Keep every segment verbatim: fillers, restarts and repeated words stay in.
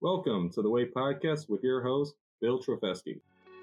Welcome to the Way Podcast with your host, Bill Trofesky.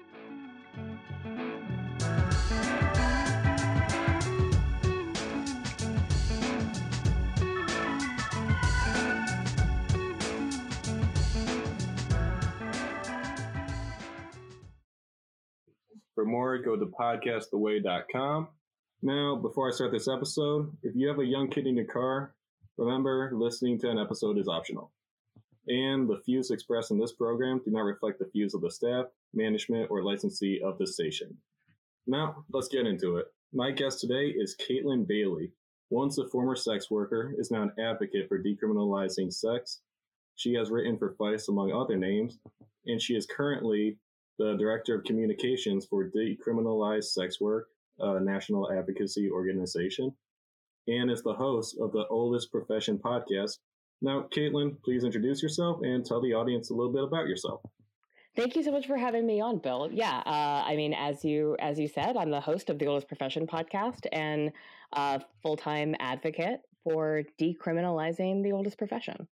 For more, go to podcast the way dot com. Now, before I start this episode, if you have a young kid in your car, remember listening to an episode is optional. And the views expressed in this program do not reflect the views of the staff, management, or licensee of the station. Now, let's get into it. My guest today is Caitlin Bailey. Once a former sex worker, is now an advocate for decriminalizing sex. She has written for Vice, among other names, and she is currently the Director of Communications for Decriminalized Sex Work, a national advocacy organization, and is the host of the Oldest Profession podcast. Now, Caitlin, please introduce yourself and tell the audience a little bit about yourself. Thank you so much for having me on, Bill. Yeah, uh, I mean, as you as you said, I'm the host of the Oldest Profession podcast and a full-time advocate for decriminalizing the oldest profession.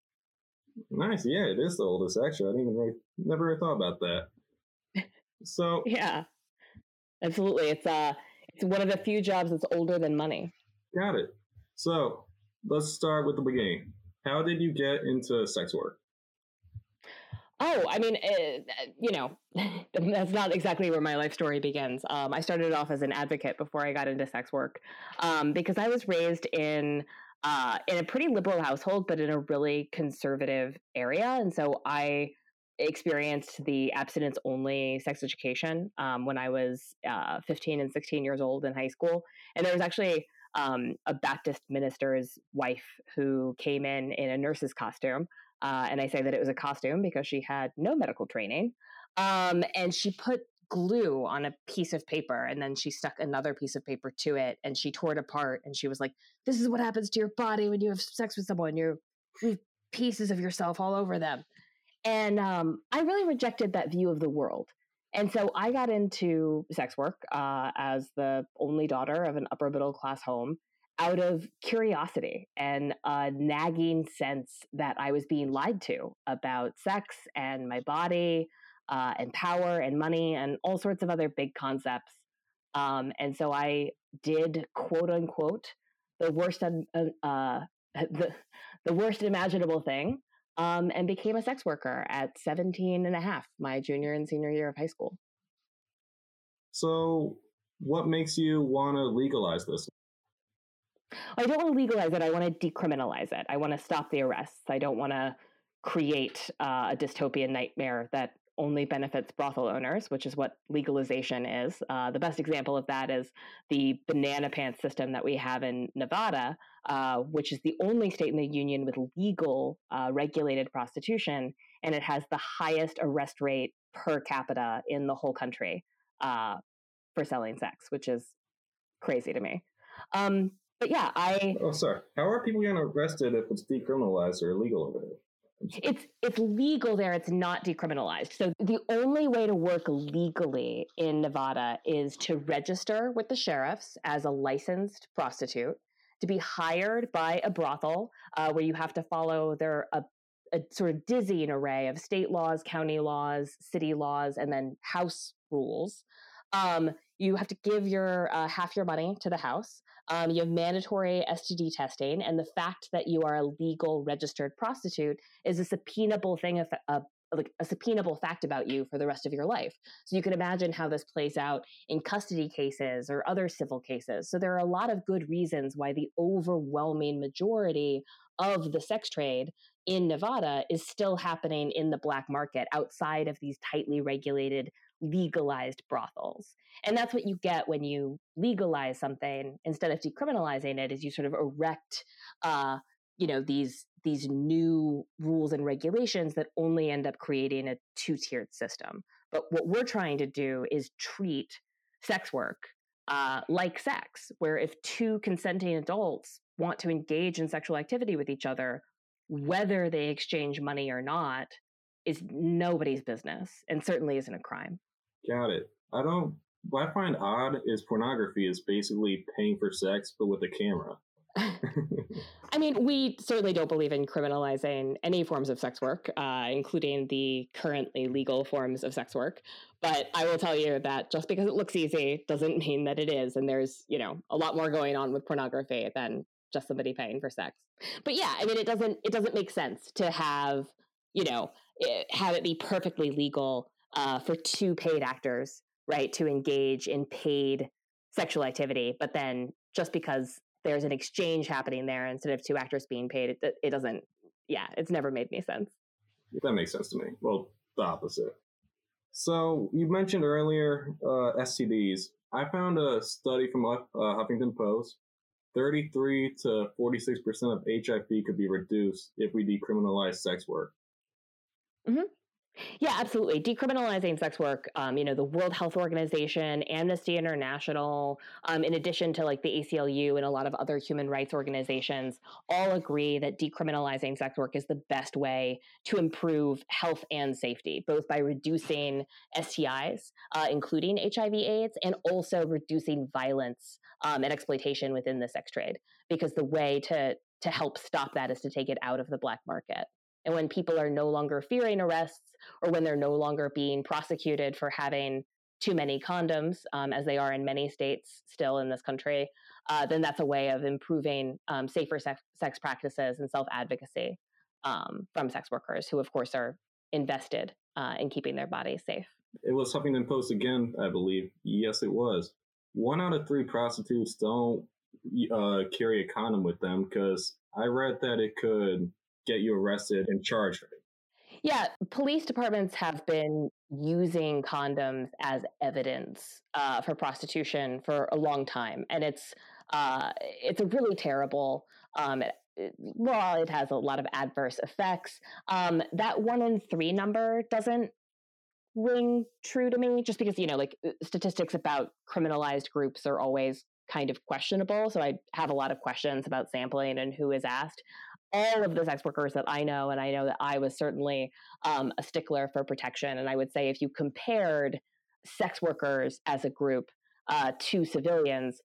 Nice. Yeah, it is the oldest, actually. I didn't even really, never really thought about that. So yeah, absolutely. It's uh, it's one of the few jobs that's older than money. Got it. So let's start with the beginning. How did you get into sex work? Oh, I mean, it, you know, that's not exactly where my life story begins. Um, I started off as an advocate before I got into sex work um, because I was raised in uh, in a pretty liberal household, but in a really conservative area, and so I experienced the abstinence-only sex education um, when I was uh, fifteen and sixteen years old in high school. And there was actually um, a Baptist minister's wife who came in in a nurse's costume. Uh, and I say that it was a costume because she had no medical training. Um, and she put glue on a piece of paper, and then she stuck another piece of paper to it, and she tore it apart. And she was like, "This is what happens to your body when you have sex with someone. You leave pieces of yourself all over them." And um, I really rejected that view of the world. And so I got into sex work uh, as the only daughter of an upper middle class home out of curiosity and a nagging sense that I was being lied to about sex and my body uh, and power and money and all sorts of other big concepts. Um, and so I did, quote unquote, the worst, uh, uh, the, the worst imaginable thing. Um, and became a sex worker at seventeen and a half, my junior and senior year of high school. So what makes you want to legalize this? I don't want to legalize it. I want to decriminalize it. I want to stop the arrests. I don't want to create uh, a dystopian nightmare that only benefits brothel owners, which is what legalization is. Uh, the best example of that is the banana pants system that we have in Nevada, uh, which is the only state in the union with legal uh, regulated prostitution, and it has the highest arrest rate per capita in the whole country uh, for selling sex, which is crazy to me. Um, but yeah, I... Oh, sorry. How are people getting arrested if it's decriminalized or illegal over there? It's it's legal there. It's not decriminalized. So the only way to work legally in Nevada is to register with the sheriffs as a licensed prostitute, to be hired by a brothel uh, where you have to follow their a, a sort of dizzying array of state laws, county laws, city laws, and then house rules. Um, you have to give your uh, half your money to the house. Um, you have mandatory S T D testing, and the fact that you are a legal registered prostitute is a subpoenable thing, of, uh, like a subpoenable fact about you for the rest of your life. So you can imagine how this plays out in custody cases or other civil cases. So there are a lot of good reasons why the overwhelming majority of the sex trade in Nevada is still happening in the black market outside of these tightly regulated, legalized brothels. And that's what you get when you legalize something instead of decriminalizing it, is you sort of erect, uh, you know, these these new rules and regulations that only end up creating a two-tiered system. But what we're trying to do is treat sex work uh, like sex, where if two consenting adults want to engage in sexual activity with each other, whether they exchange money or not is nobody's business, and certainly isn't a crime. Got it. I don't, what I find odd is pornography is basically paying for sex, but with a camera. I mean, we certainly don't believe in criminalizing any forms of sex work, uh, including the currently legal forms of sex work. But I will tell you that just because it looks easy doesn't mean that it is. And there's, you know, a lot more going on with pornography than just somebody paying for sex. But yeah, I mean, it doesn't it doesn't make sense to have, you know, it, have it be perfectly legal uh, for two paid actors, right, to engage in paid sexual activity, but then just because there's an exchange happening there instead of two actors being paid, it, it doesn't, yeah, it's never made any sense. That makes sense to me. Well, the opposite. So you mentioned earlier uh, S T Ds. I found a study from uh, Huffington Post. thirty-three to forty-six percent of H I V could be reduced if we decriminalize sex work. Mm-hmm. Yeah, absolutely. Decriminalizing sex work, um, you know, the World Health Organization, Amnesty International, um, in addition to like the A C L U and a lot of other human rights organizations, all agree that decriminalizing sex work is the best way to improve health and safety, both by reducing S T Is, uh, including H I V AIDS, and also reducing violence um, and exploitation within the sex trade. Because the way to to help stop that is to take it out of the black market. And when people are no longer fearing arrests, or when they're no longer being prosecuted for having too many condoms, um, as they are in many states still in this country, uh, then that's a way of improving um, safer sex, sex practices and self-advocacy um, from sex workers who, of course, are invested uh, in keeping their bodies safe. It was Huffington Post again, I believe. Yes, it was. One out of three prostitutes don't uh, carry a condom with them because I read that it could get you arrested and charged. Yeah, police departments have been using condoms as evidence uh, for prostitution for a long time, and it's uh, it's a really terrible. Um, it, well, it has a lot of adverse effects. Um, that one in three number doesn't ring true to me, just because you know, like statistics about criminalized groups are always kind of questionable. So I have a lot of questions about sampling and who is asked. All of the sex workers that I know, and I know that I was certainly um, a stickler for protection. And I would say if you compared sex workers as a group uh, to civilians,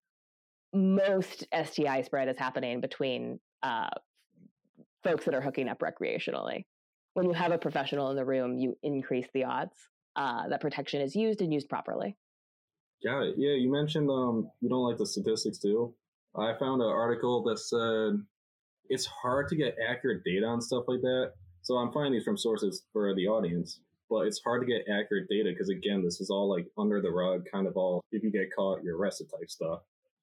most S T I spread is happening between uh, folks that are hooking up recreationally. When you have a professional in the room, you increase the odds uh, that protection is used and used properly. Got it. Yeah, you mentioned um, you don't like the statistics too. I found an article that said it's hard to get accurate data on stuff like that. So I'm finding these from sources for the audience, but it's hard to get accurate data because, again, this is all like under the rug, kind of all, if you get caught, you're arrested type stuff.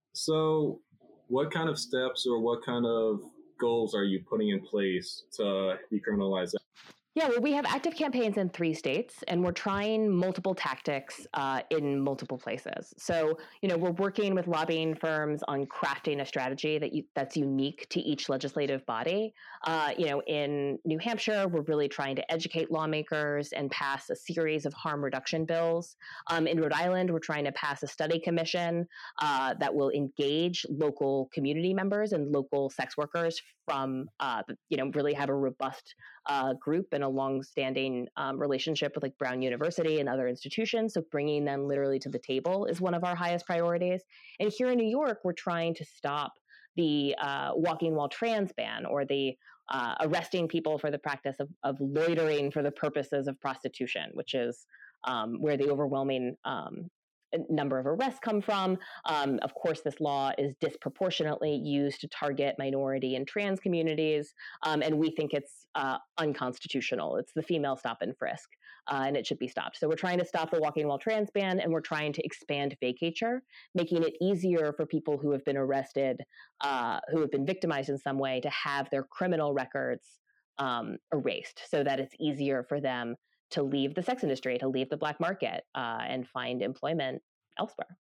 So what kind of steps or what kind of goals are you putting in place to decriminalize that? Yeah, well, we have active campaigns in three states, and we're trying multiple tactics uh, in multiple places. So, you know, we're working with lobbying firms on crafting a strategy that you, that's unique to each legislative body. Uh, you know, in New Hampshire, we're really trying to educate lawmakers and pass a series of harm reduction bills. Um, in Rhode Island, we're trying to pass a study commission uh, that will engage local community members and local sex workers from, uh, you know, really have a robust uh, group and a long-standing um, relationship with like Brown University and other institutions. So bringing them literally to the table is one of our highest priorities. And here in New York, we're trying to stop the uh, walking while trans ban, or the uh, arresting people for the practice of, of loitering for the purposes of prostitution, which is um, where the overwhelming um, number of arrests come from. Um, of course, this law is disproportionately used to target minority and trans communities, um, and we think it's uh, unconstitutional. It's the female stop and frisk, uh, and it should be stopped. So we're trying to stop the walking while trans ban, and we're trying to expand vacatur, making it easier for people who have been arrested, uh, who have been victimized in some way, to have their criminal records um, erased, so that it's easier for them to leave the sex industry, to leave the black market, uh, and find employment elsewhere.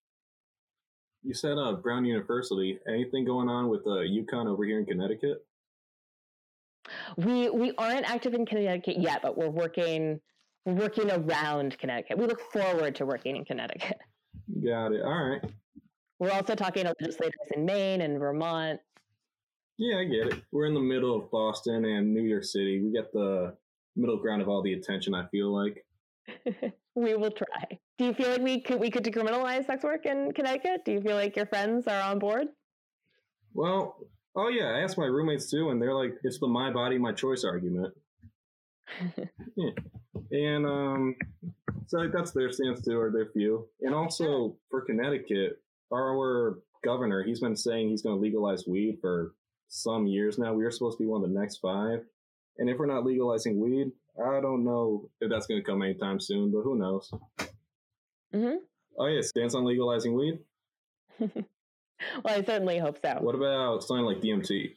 You said uh, Brown University. Anything going on with uh, UConn over here in Connecticut? We we aren't active in Connecticut yet, but we're working we're working around Connecticut. We look forward to working in Connecticut. Got it. All right. We're also talking to legislators in Maine and Vermont. Yeah, I get it. We're in the middle of Boston and New York City. We get the middle ground of all the attention, I feel like. We will try. Do you feel like we could we could decriminalize sex work in Connecticut? Do you feel like your friends are on board? Well, Oh yeah, I asked my roommates too, and they're like, "It's the my body, my choice argument." Yeah. And um, so that's their stance too, or their view. And also for Connecticut, our governor, he's been saying he's going to legalize weed for some years now. We are supposed to be one of the next five. And if we're not legalizing weed, I don't know if that's going to come anytime soon, but who knows? Mm-hmm. Oh yeah, stance on legalizing weed? Well, I certainly hope so. What about something like D M T?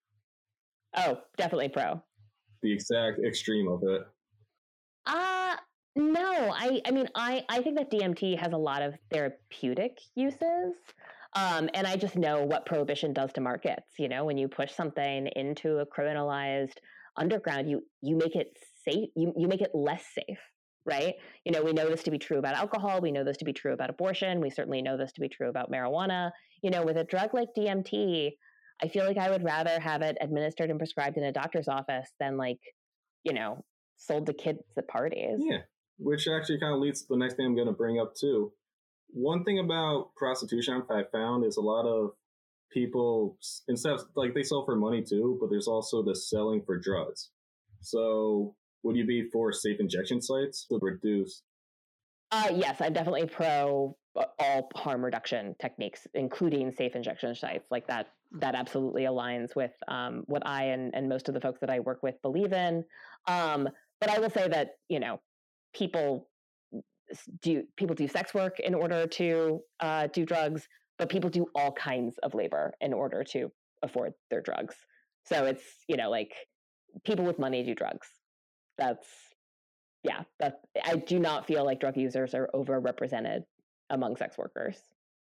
Oh, definitely pro. The exact extreme of it. Uh, no, I, I mean, I, I think that D M T has a lot of therapeutic uses. Um, and I just know what prohibition does to markets. You know, when you push something into a criminalized underground, you, you make it safe, you, you make it less safe, right? You know, we know this to be true about alcohol. We know this to be true about abortion. We certainly know this to be true about marijuana. You know, with a drug like D M T, I feel like I would rather have it administered and prescribed in a doctor's office than like, you know, sold to kids at parties. Yeah, which actually kind of leads to the next thing I'm going to bring up too. One thing about prostitution I found is a lot of people, instead of like they sell for money too, but there's also the selling for drugs. So would you be for safe injection sites to reduce? Uh, yes, I'm definitely pro all harm reduction techniques, including safe injection sites. Like that, that absolutely aligns with um, what I and, and most of the folks that I work with believe in. Um, but I will say that, you know, people do people do sex work in order to uh, do drugs, but people do all kinds of labor in order to afford their drugs. So it's, you know, like people with money do drugs. That's, yeah, that I do not feel like drug users are overrepresented among sex workers.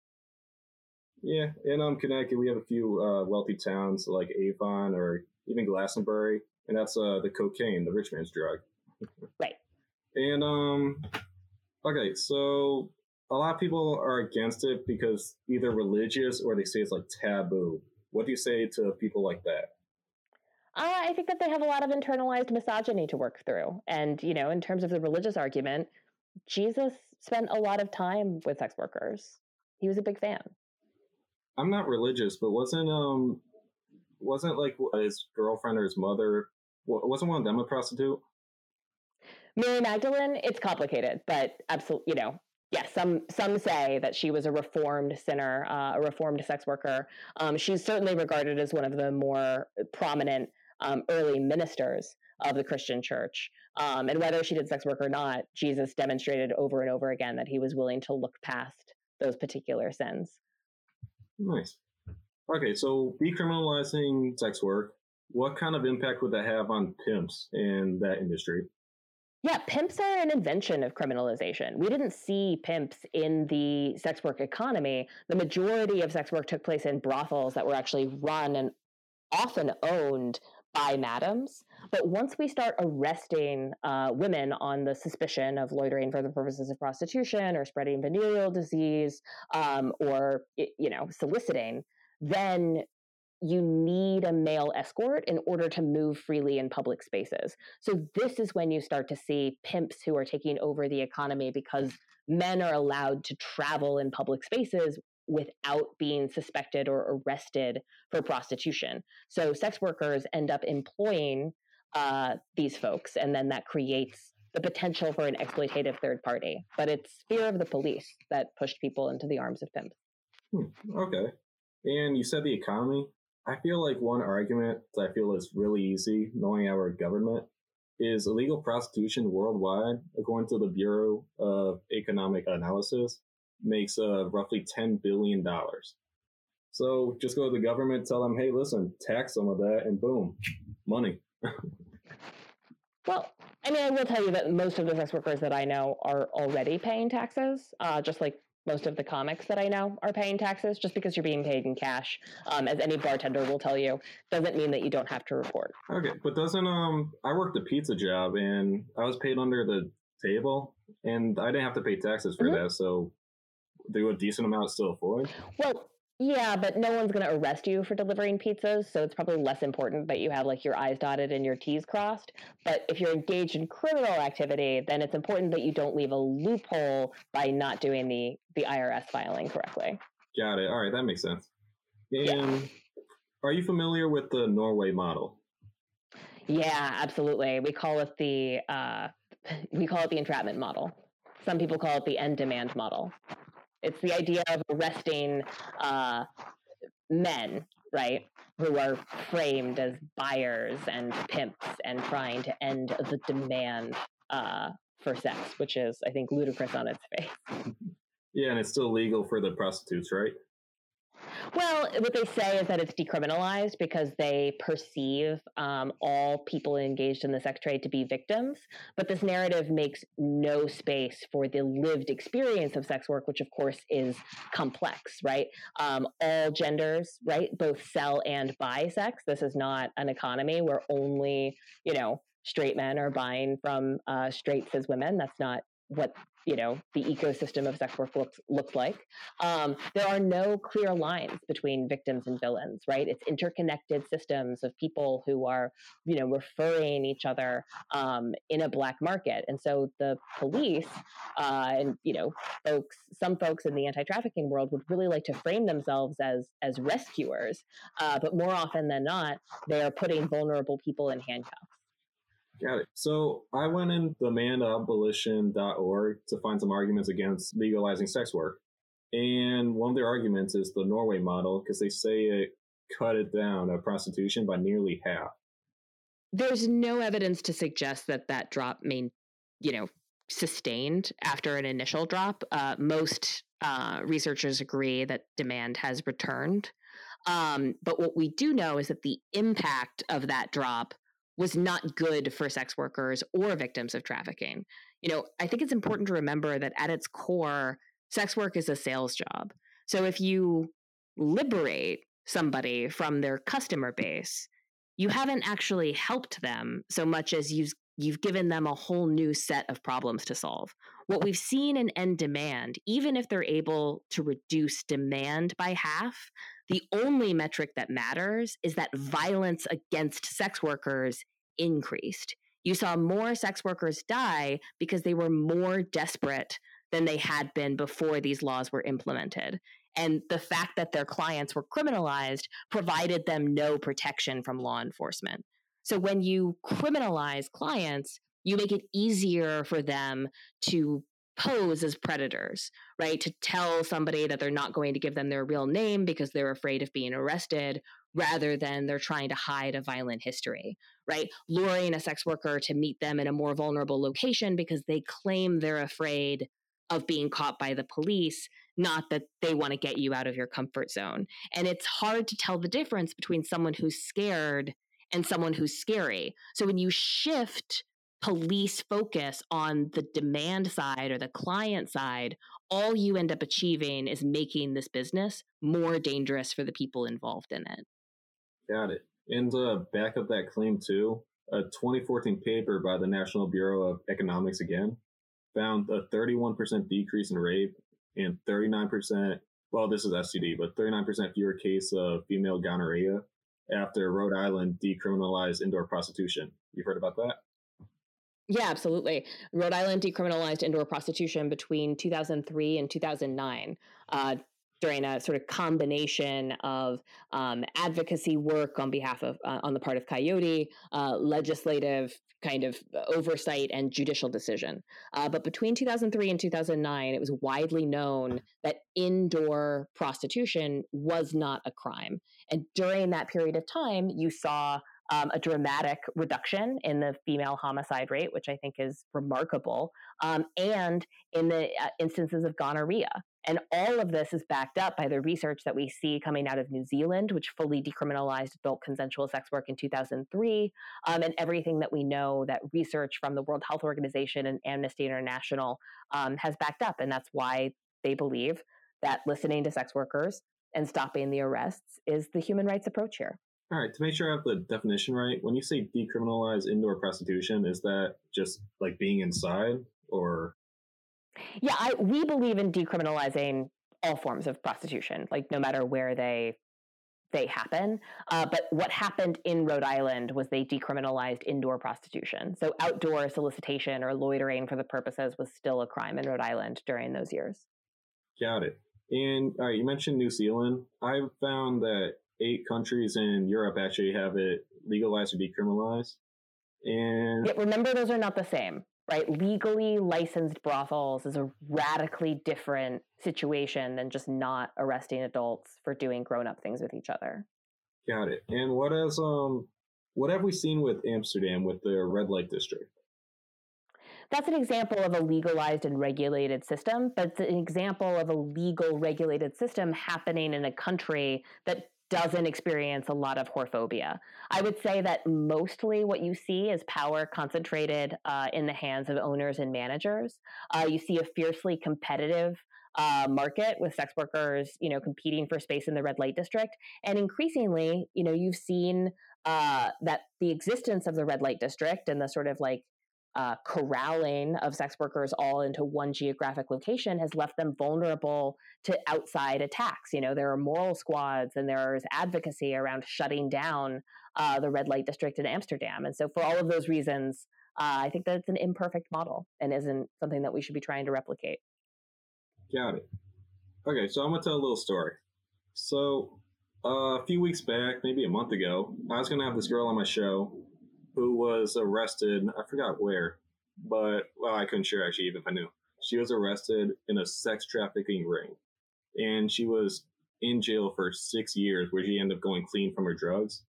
Yeah, in um, Connecticut, we have a few uh, wealthy towns like Avon or even Glastonbury, and that's uh, the cocaine, the rich man's drug. Right. And um, okay, so a lot of people are against it because either religious or they say it's like taboo. What do you say to people like that? Uh, I think that they have a lot of internalized misogyny to work through. And, you know, in terms of the religious argument, Jesus spent a lot of time with sex workers. He was a big fan. I'm not religious, but wasn't um wasn't like his girlfriend or his mother, wasn't one of them a prostitute? Mary Magdalene, it's complicated, but absolutely, you know, yes, yeah, some some say that she was a reformed sinner, uh, a reformed sex worker. Um, she's certainly regarded as one of the more prominent um, early ministers of the Christian church. Um, and whether she did sex work or not, Jesus demonstrated over and over again that he was willing to look past those particular sins. Nice. Okay, so decriminalizing sex work, what kind of impact would that have on pimps in that industry? Yeah, pimps are an invention of criminalization. We didn't see pimps in the sex work economy. The majority of sex work took place in brothels that were actually run and often owned by madams. But once we start arresting uh, women on the suspicion of loitering for the purposes of prostitution or spreading venereal disease um, or, you know, soliciting, then you need a male escort in order to move freely in public spaces. So this is when you start to see pimps who are taking over the economy because men are allowed to travel in public spaces without being suspected or arrested for prostitution. So sex workers end up employing uh, these folks, and then that creates the potential for an exploitative third party. But it's fear of the police that pushed people into the arms of pimps. Hmm, okay. And you said the economy. I feel like one argument that I feel is really easy, knowing our government, is illegal prostitution worldwide, according to the Bureau of Economic Analysis, makes uh, roughly ten billion dollars. So just go to the government, tell them, hey, listen, tax some of that, and boom, money. Well, I mean, I will tell you that most of the sex workers that I know are already paying taxes, uh, just like most of the comics that I know are paying taxes. Just because you're being paid in cash, um, as any bartender will tell you, doesn't mean that you don't have to report. Okay, but doesn't, um, I worked a pizza job and I was paid under the table and I didn't have to pay taxes for mm-hmm. that, so do a decent amount still avoid? Well, yeah, but no one's going to arrest you for delivering pizzas, so it's probably less important that you have like your I's dotted and your T's crossed. But if you're engaged in criminal activity, then it's important that you don't leave a loophole by not doing the, the I R S filing correctly. Got it. All right, that makes sense. And yeah. Are you familiar with the Norway model? Yeah, absolutely. We call it the uh, we call it the entrapment model. Some people call it the end demand model. It's the idea of arresting uh, men, right, who are framed as buyers and pimps and trying to end the demand uh, for sex, which is, I think, ludicrous on its face. Yeah, and it's still legal for the prostitutes, right? Well, what they say is that it's decriminalized because they perceive um, all people engaged in the sex trade to be victims. But this narrative makes no space for the lived experience of sex work, which of course is complex, right? Um, all genders, right, both sell and buy sex. This is not an economy where only, you know, straight men are buying from uh, straight cis women. That's not what, you know, the ecosystem of sex work looks looks like. Um, there are no clear lines between victims and villains, right? It's interconnected systems of people who are, you know, referring each other um, in a black market. And so the police uh, and, you know, folks, some folks in the anti-trafficking world would really like to frame themselves as as rescuers, uh, but more often than not, they are putting vulnerable people in handcuffs. Got it. So I went in demand abolition dot org to find some arguments against legalizing sex work. And one of their arguments is the Norway model because they say it cut it down, uh, prostitution, by nearly half. There's no evidence to suggest that that drop main, you know, sustained after an initial drop. Uh, most uh, researchers agree that demand has returned. Um, but what we do know is that the impact of that drop was not good for sex workers or victims of trafficking. You know, I think it's important to remember that at its core, sex work is a sales job. So if you liberate somebody from their customer base, you haven't actually helped them so much as you've you've given them a whole new set of problems to solve. What we've seen in end demand, even if they're able to reduce demand by half, the only metric that matters is that violence against sex workers increased. You saw more sex workers die because they were more desperate than they had been before these laws were implemented. And the fact that their clients were criminalized provided them no protection from law enforcement. So when you criminalize clients, you make it easier for them to pose as predators, right? To tell somebody that they're not going to give them their real name because they're afraid of being arrested, rather than they're trying to hide a violent history, right? Luring a sex worker to meet them in a more vulnerable location because they claim they're afraid of being caught by the police, not that they want to get you out of your comfort zone. And it's hard to tell the difference between someone who's scared and someone who's scary. So when you shift police focus on the demand side or the client side, all you end up achieving is making this business more dangerous for the people involved in it. Got it. And to back up that claim too, a twenty fourteen paper by the National Bureau of Economics again found a thirty-one percent decrease in rape and thirty-nine percent, well, this is S T D, but thirty-nine percent fewer cases of female gonorrhea after Rhode Island decriminalized indoor prostitution. You've heard about that? Yeah, absolutely. Rhode Island decriminalized indoor prostitution between two thousand three and two thousand nine. Uh, during a sort of combination of um, advocacy work on behalf of, uh, on the part of Coyote, uh, legislative kind of oversight and judicial decision. Uh, but between two thousand three and two thousand nine, it was widely known that indoor prostitution was not a crime. And during that period of time, you saw Um, a dramatic reduction in the female homicide rate, which I think is remarkable, um, and in the uh, instances of gonorrhea. And all of this is backed up by the research that we see coming out of New Zealand, which fully decriminalized adult consensual sex work in two thousand three, um, and everything that we know that research from the World Health Organization and Amnesty International um, has backed up. And that's why they believe that listening to sex workers and stopping the arrests is the human rights approach here. All right, to make sure I have the definition right, when you say decriminalize indoor prostitution, is that just like being inside or? Yeah, I, we believe in decriminalizing all forms of prostitution, like no matter where they they happen. Uh, but what happened in Rhode Island was they decriminalized indoor prostitution. So outdoor solicitation or loitering for the purposes was still a crime in Rhode Island during those years. Got it. And all right, you mentioned New Zealand. I've found that eight countries in Europe actually have it legalized or decriminalized. And yeah, remember, those are not the same, right? Legally licensed brothels is a radically different situation than just not arresting adults for doing grown-up things with each other. Got it. And what has um what have we seen with Amsterdam with the red light district? That's an example of a legalized and regulated system, but it's an example of a legal regulated system happening in a country that doesn't experience a lot of whorephobia. I would say that mostly what you see is power concentrated uh, in the hands of owners and managers. Uh, you see a fiercely competitive uh, market with sex workers, you know, competing for space in the red light district, and increasingly, you know, you've seen uh, that the existence of the red light district and the sort of like uh, corralling of sex workers all into one geographic location has left them vulnerable to outside attacks. You know, there are moral squads and there's advocacy around shutting down uh, the red light district in Amsterdam. And so for all of those reasons, uh, I think that it's an imperfect model and isn't something that we should be trying to replicate. Got it. Okay, so I'm going to tell a little story. So uh, a few weeks back, maybe a month ago, I was going to have this girl on my show who was arrested. I forgot where, but, well, I couldn't share actually, even if I knew. She was arrested in a sex trafficking ring. And she was in jail for six years where she ended up going clean from her drugs.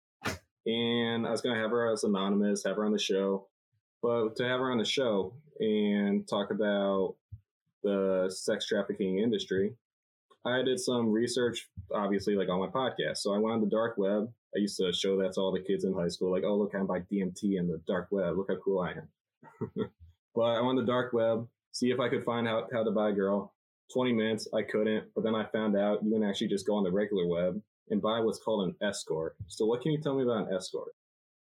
And I was going to have her as anonymous, have her on the show. But to have her on the show and talk about the sex trafficking industry, I did some research, obviously, like on my podcast. So I went on the dark web. I used to show that to all the kids in high school, like, oh, look, I'm by D M T in the dark web. Look how cool I am. But I went on the dark web, see if I could find out how to buy a girl. twenty minutes, I couldn't. But then I found out you can actually just go on the regular web and buy what's called an escort. So what can you tell me about an escort?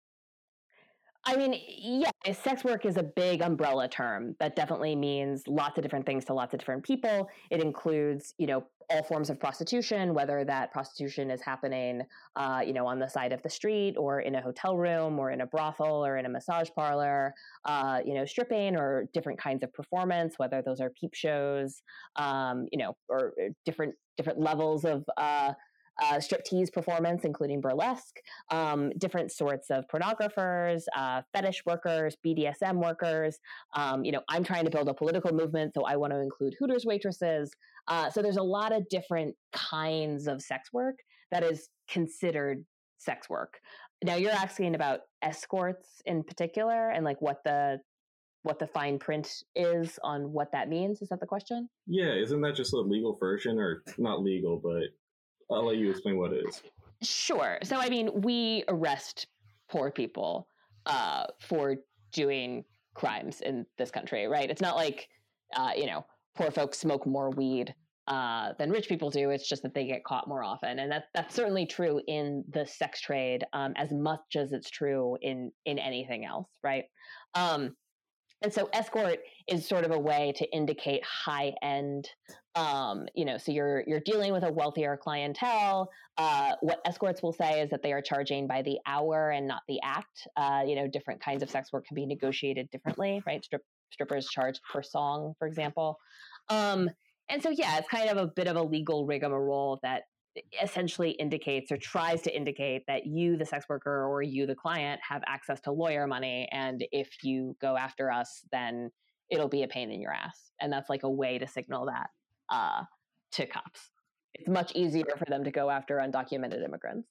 I mean, yeah, sex work is a big umbrella term that definitely means lots of different things to lots of different people. It includes, you know, all forms of prostitution, whether that prostitution is happening, uh, you know, on the side of the street or in a hotel room or in a brothel or in a massage parlor, uh, you know, stripping or different kinds of performance, whether those are peep shows, um, you know, or different different levels of uh, uh, striptease performance, including burlesque, um, different sorts of pornographers, uh, fetish workers, B D S M workers. Um, you know, I'm trying to build a political movement, so I want to include Hooters waitresses. Uh, so there's a lot of different kinds of sex work that is considered sex work. Now you're asking about escorts in particular and like what the what the fine print is on what that means. Is that the question? Yeah, isn't that just a legal version, or not legal, but I'll let you explain what it is. Sure. So, I mean, we arrest poor people uh, for doing crimes in this country, right? It's not like, uh, you know, poor folks smoke more weed uh, than rich people do. It's just that they get caught more often. And that, that's certainly true in the sex trade um, as much as it's true in, in anything else, right? Um, And so escort is sort of a way to indicate high end, um, you know, so you're you're dealing with a wealthier clientele. Uh, what escorts will say is that they are charging by the hour and not the act. Uh, you know, different kinds of sex work can be negotiated differently, right? Strip, strippers charge per song, for example. Um, and so, yeah, it's kind of a bit of a legal rigmarole that essentially indicates or tries to indicate that you, the sex worker, or you, the client, have access to lawyer money. And if you go after us, then it'll be a pain in your ass. And that's like a way to signal that uh, to cops. It's much easier for them to go after undocumented immigrants.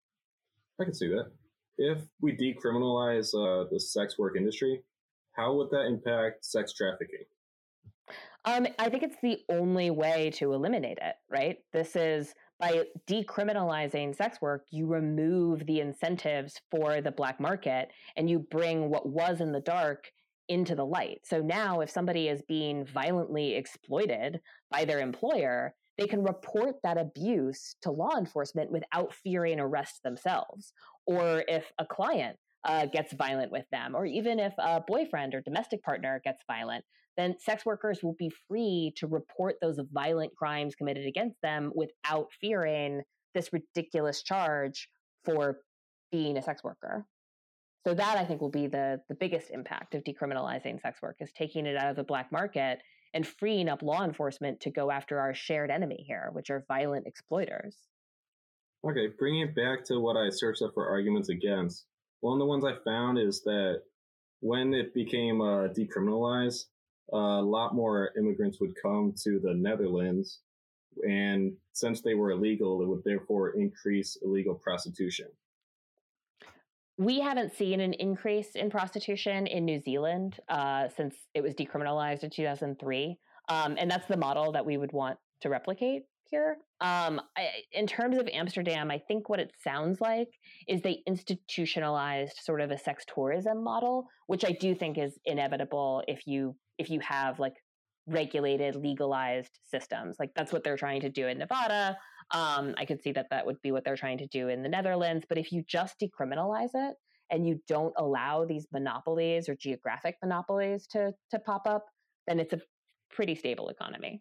I can see that. If we decriminalize uh, the sex work industry, how would that impact sex trafficking? Um, I think it's the only way to eliminate it, right? This is by decriminalizing sex work, you remove the incentives for the black market and you bring what was in the dark into the light. So now if somebody is being violently exploited by their employer, they can report that abuse to law enforcement without fearing arrest themselves. Or if a client uh, gets violent with them, or even if a boyfriend or domestic partner gets violent, then sex workers will be free to report those violent crimes committed against them without fearing this ridiculous charge for being a sex worker. So that, I think, will be the, the biggest impact of decriminalizing sex work, is taking it out of the black market and freeing up law enforcement to go after our shared enemy here, which are violent exploiters. Okay, bringing it back to what I searched up for arguments against, one of the ones I found is that when it became uh, decriminalized, uh, a lot more immigrants would come to the Netherlands, and since they were illegal, it would therefore increase illegal prostitution. We haven't seen an increase in prostitution in New Zealand uh, since it was decriminalized in two thousand three. Um, and that's the model that we would want to replicate here. Um, I, in terms of Amsterdam, I think what it sounds like is they institutionalized sort of a sex tourism model, which I do think is inevitable if you if you have like regulated, legalized systems. Like that's what they're trying to do in Nevada. Um, I could see that that would be what they're trying to do in the Netherlands. But if you just decriminalize it and you don't allow these monopolies or geographic monopolies to to pop up, then it's a pretty stable economy.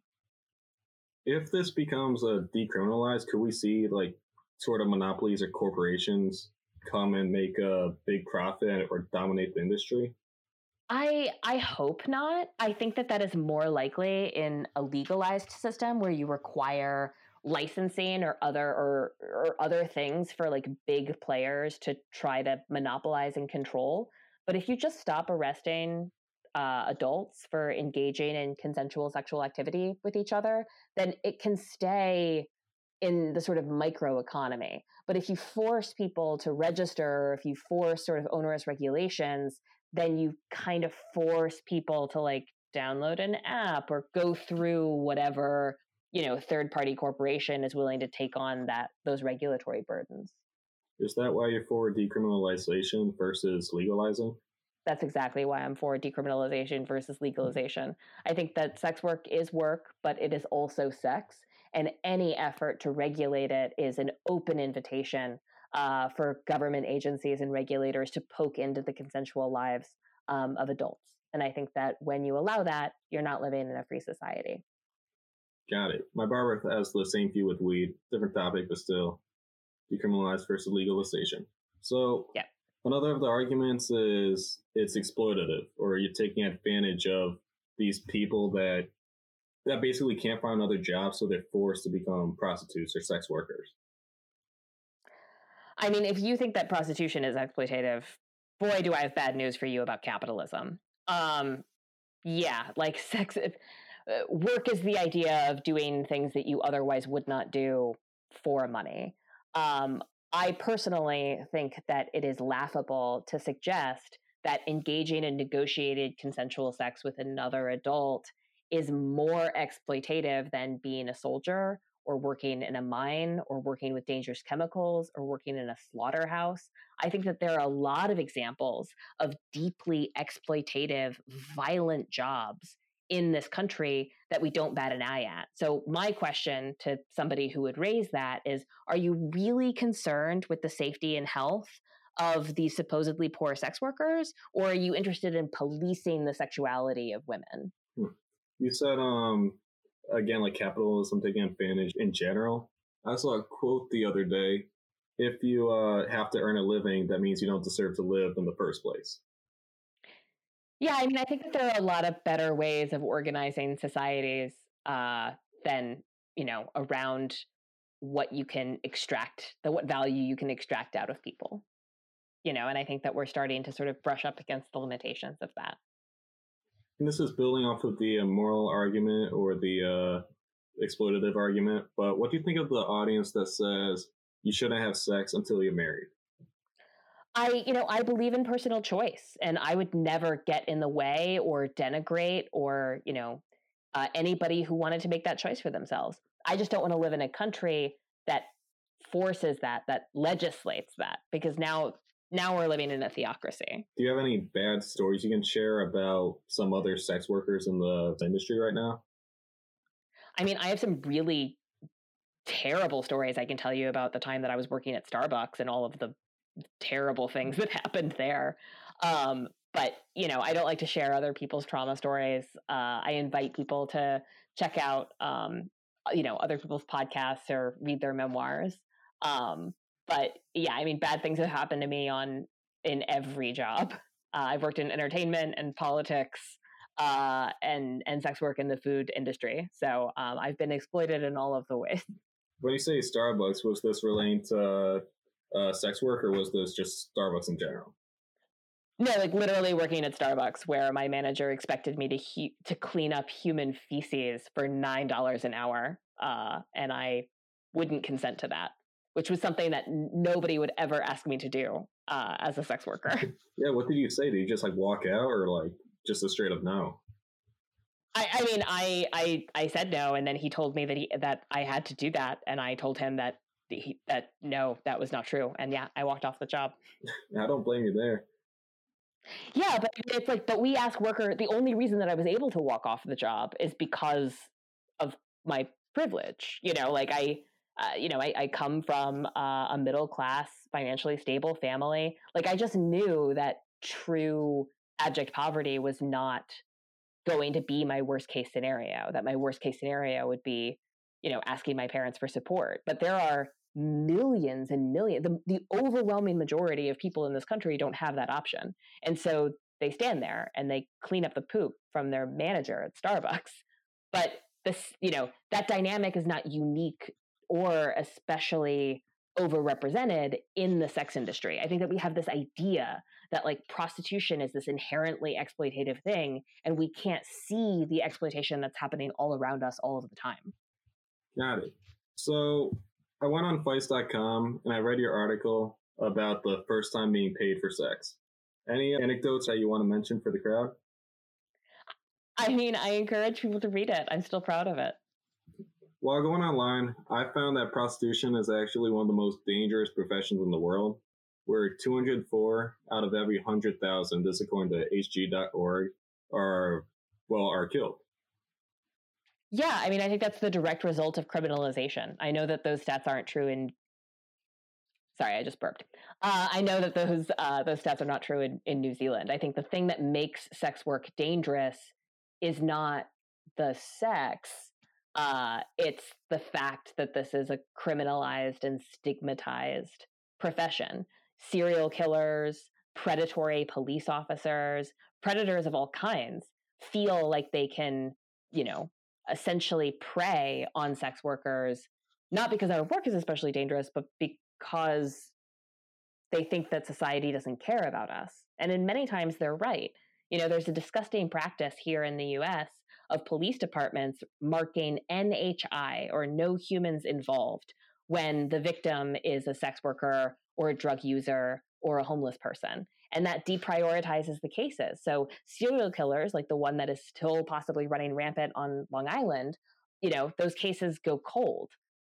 If this becomes a decriminalized, could we see like sort of monopolies or corporations come and make a big profit or dominate the industry? I I hope not. I think that that is more likely in a legalized system where you require licensing or other or or other things for like big players to try to monopolize and control. But if you just stop arresting uh, adults for engaging in consensual sexual activity with each other, then it can stay in the sort of micro economy. But if you force people to register, or if you force sort of onerous regulations, then you kind of force people to like download an app or go through whatever, you know, third party corporation is willing to take on that those regulatory burdens. Is that why you're for decriminalization versus legalizing? That's exactly why I'm for decriminalization versus legalization. I think that sex work is work, but it is also sex. And any effort to regulate it is an open invitation uh, for government agencies and regulators to poke into the consensual lives um, of adults. And I think that when you allow that, you're not living in a free society. Got it. My barber has the same view with weed. Different topic, but still decriminalized versus legalization. So yeah. Another of the arguments is it's exploitative, or you're taking advantage of these people that that basically can't find another job, so they're forced to become prostitutes or sex workers. I mean, if you think that prostitution is exploitative, boy, do I have bad news for you about capitalism. Um, yeah, like sex, uh, work is the idea of doing things that you otherwise would not do for money. Um, I personally think that it is laughable to suggest that engaging in negotiated consensual sex with another adult is more exploitative than being a soldier or working in a mine or working with dangerous chemicals or working in a slaughterhouse. I think that there are a lot of examples of deeply exploitative, violent jobs in this country that we don't bat an eye at. So my question to somebody who would raise that is, are you really concerned with the safety and health of these supposedly poor sex workers, or are you interested in policing the sexuality of women? Hmm. You said, um, again, like capitalism taking advantage in general. I saw a quote the other day. If you uh, have to earn a living, that means you don't deserve to live in the first place. Yeah, I mean, I think that there are a lot of better ways of organizing societies uh, than, you know, around what you can extract, the what value you can extract out of people. You know, and I think that we're starting to sort of brush up against the limitations of that. And this is building off of the uh, moral argument or the uh, exploitative argument, but what do you think of the audience that says you shouldn't have sex until you're married? I, you know, I believe in personal choice, and I would never get in the way or denigrate or, you know, uh, anybody who wanted to make that choice for themselves. I just don't want to live in a country that forces that, that legislates that, because now, now we're living in a theocracy. Do you have any bad stories you can share about some other sex workers in the industry right now? I mean, I have some really terrible stories I can tell you about the time that I was working at Starbucks and all of the terrible things that happened there. Um, but, you know, I don't like to share other people's trauma stories. Uh, I invite people to check out, um, you know, other people's podcasts or read their memoirs. Um, but yeah, I mean, bad things have happened to me on in every job. Uh, I've worked in entertainment and politics uh, and and sex work in the food industry. So um, I've been exploited in all of the ways. When you say Starbucks, was this relating to uh, sex work, or was this just Starbucks in general? No, like literally working at Starbucks, where my manager expected me to he- to clean up human feces for nine dollars an hour, uh, and I wouldn't consent to that, which was something that n- nobody would ever ask me to do uh, as a sex worker. Yeah, what did you say? Did you just like walk out, or like just a straight up no? I, I mean, I, I I said no, and then he told me that he that I had to do that, and I told him that he, that no, that was not true, and yeah, I walked off the job. I don't blame you there. Yeah, but it's like, but we ask worker. The only reason that I was able to walk off the job is because of my privilege. You know, like I, uh, you know, I, I come from uh, a middle class, financially stable family. Like I just knew that true abject poverty was not going to be my worst case scenario. That my worst case scenario would be, you know, asking my parents for support. But there are millions and millions. The, the overwhelming majority of people in this country don't have that option, and so they stand there and they clean up the poop from their manager at Starbucks. But this, you know, that dynamic is not unique or especially overrepresented in the sex industry. I think that we have this idea that like prostitution is this inherently exploitative thing, and we can't see the exploitation that's happening all around us all of the time. Got it. So I went on Feist dot com and I read your article about the first time being paid for sex. Any anecdotes that you want to mention for the crowd? I mean, I encourage people to read it. I'm still proud of it. While going online, I found that prostitution is actually one of the most dangerous professions in the world, where two hundred four out of every one hundred thousand, this according to H G dot org, are, well, are killed. Yeah, I mean, I think that's the direct result of criminalization. I know that those stats aren't true in. Sorry, I just burped. Uh, I know that those uh, those stats are not true in, in New Zealand. I think the thing that makes sex work dangerous is not the sex. Uh, it's the fact that this is a criminalized and stigmatized profession. Serial killers, predatory police officers, predators of all kinds feel like they can, you know, essentially prey on sex workers, not because our work is especially dangerous, but because they think that society doesn't care about us. And in many times they're right. You know, there's a disgusting practice here in the U S of police departments marking N H I, or no humans involved, when the victim is a sex worker or a drug user or a homeless person. And that deprioritizes the cases. So serial killers, like the one that is still possibly running rampant on Long Island, you know, those cases go cold.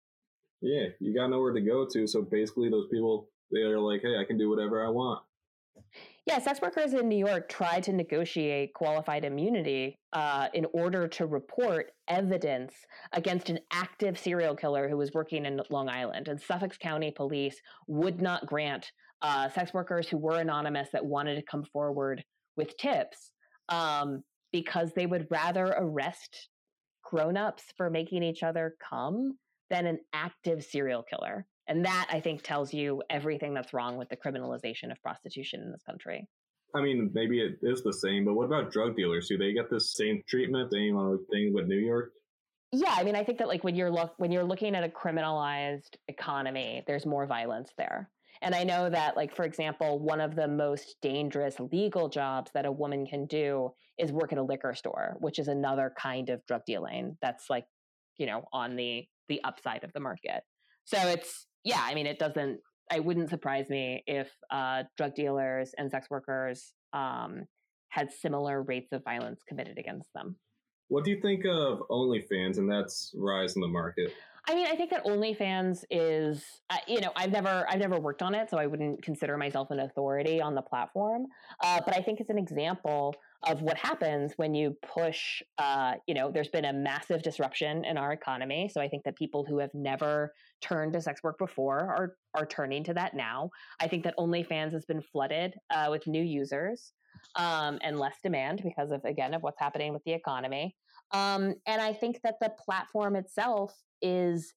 Yeah, you got nowhere to go to. So basically, those people, they're like, hey, I can do whatever I want. Yeah, sex workers in New York tried to negotiate qualified immunity uh, in order to report evidence against an active serial killer who was working in Long Island. And Suffolk County Police would not grant uh, sex workers who were anonymous that wanted to come forward with tips um, because they would rather arrest grown-ups for making each other come than an active serial killer. And that, I think, tells you everything that's wrong with the criminalization of prostitution in this country. I mean, maybe it is the same, but what about drug dealers? Do they get the same treatment, same uh, thing with New York? Yeah, I mean, I think that like when you're look when you're looking at a criminalized economy, there's more violence there. And I know that, like, for example, one of the most dangerous legal jobs that a woman can do is work at a liquor store, which is another kind of drug dealing that's like, you know, on the the upside of the market. So it's, yeah, I mean, it doesn't, I wouldn't surprise me if uh, drug dealers and sex workers um, had similar rates of violence committed against them. What do you think of OnlyFans and that's rise in the market? I mean, I think that OnlyFans is, uh, you know, I've never, I've never worked on it, so I wouldn't consider myself an authority on the platform. Uh, but I think it's an example of what happens when you push. Uh, you know, there's been a massive disruption in our economy, so I think that people who have never turned to sex work before are are turning to that now. I think that OnlyFans has been flooded uh, with new users um, and less demand because of, again, of what's happening with the economy. Um, and I think that the platform itself is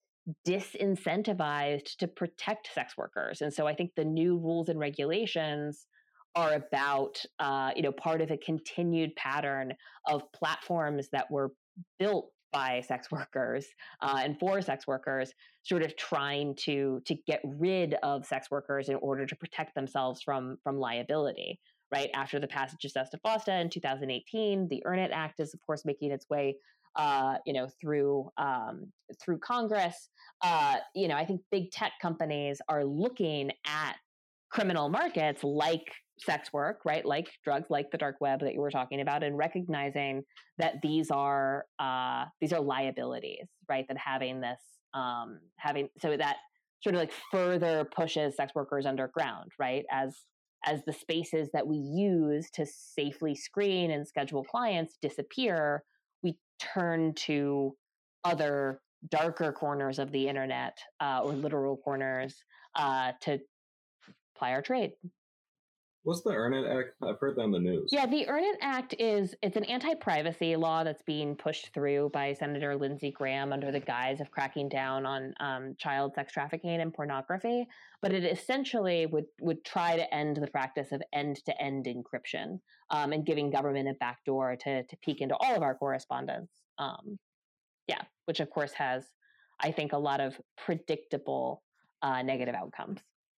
disincentivized to protect sex workers. And so I think the new rules and regulations are about, uh, you know, part of a continued pattern of platforms that were built by sex workers uh, and for sex workers, sort of trying to to get rid of sex workers in order to protect themselves from from liability. Right after the passage of SESTA FOSTA in two thousand eighteen, the Earn It Act is, of course, making its way, uh, you know, through um, through Congress. Uh, you know, I think big tech companies are looking at criminal markets like sex work, right, like drugs, like the dark web that you were talking about, and recognizing that these are uh, these are liabilities, right? That having this um, having so that sort of like further pushes sex workers underground, right? As as the spaces that we use to safely screen and schedule clients disappear, we turn to other darker corners of the internet uh, or literal corners uh, to ply our trade. What's the Earn It Act? I've heard that in the news. Yeah, the Earn It Act is, it's an anti-privacy law that's being pushed through by Senator Lindsey Graham under the guise of cracking down on um, child sex trafficking and pornography. But it essentially would, would try to end the practice of end-to-end encryption um, and giving government a backdoor to, to peek into all of our correspondence. Um, yeah, which of course has, I think, a lot of predictable uh, negative outcomes.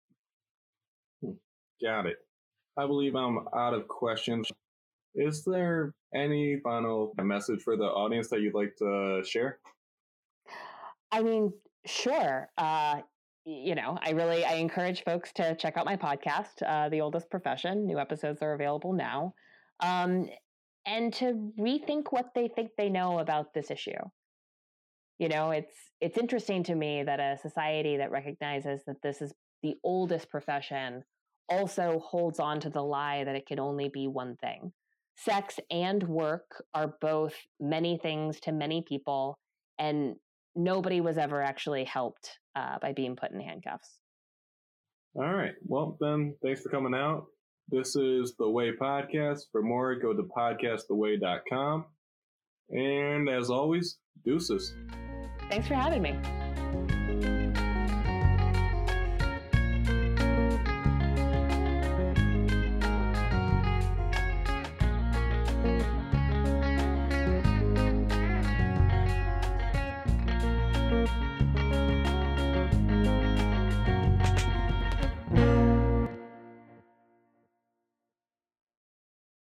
Got it. I believe I'm out of questions. Is there any final message for the audience that you'd like to share? I mean, sure. Uh, you know, I really, I encourage folks to check out my podcast, uh, The Oldest Profession. New episodes are available now. Um, and to rethink what they think they know about this issue. You know, it's, it's interesting to me that a society that recognizes that this is the oldest profession also holds on to the lie that it can only be one thing. Sex and work are both many things to many people, and nobody was ever actually helped uh, by being put in handcuffs. All right. Well, then, thanks for coming out. This is The Way Podcast. For more, go to podcast the way dot com. And as always, deuces. Thanks for having me. Thank you.